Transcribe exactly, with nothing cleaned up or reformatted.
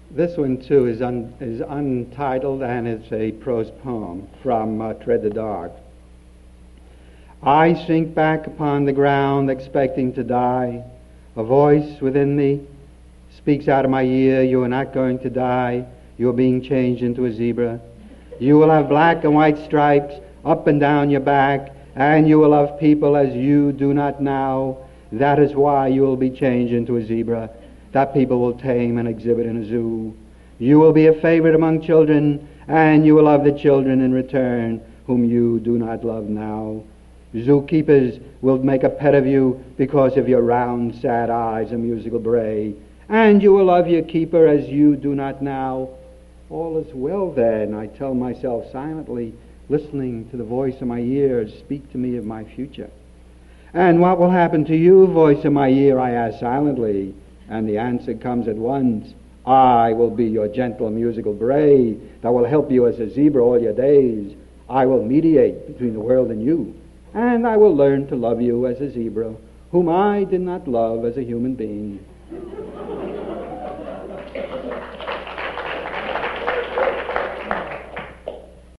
This one, too, is, un, is untitled, and it's a prose poem from uh, Tread the Dark. I sink back upon the ground, expecting to die. A voice within me speaks out of my ear, you are not going to die. You are being changed into a zebra. You will have black and white stripes up and down your back, and you will love people as you do not now. That is why you will be changed into a zebra that people will tame and exhibit in a zoo. You will be a favorite among children, and you will love the children in return whom you do not love now. Zookeepers will make a pet of you because of your round, sad eyes and musical bray, and you will love your keeper as you do not now. All is well then, I tell myself silently, listening to the voice of my ears speak to me of my future. And what will happen to you, voice of my ear, I ask silently, and the answer comes at once. I will be your gentle musical bray that will help you as a zebra all your days. I will mediate between the world and you, and I will learn to love you as a zebra, whom I did not love as a human being.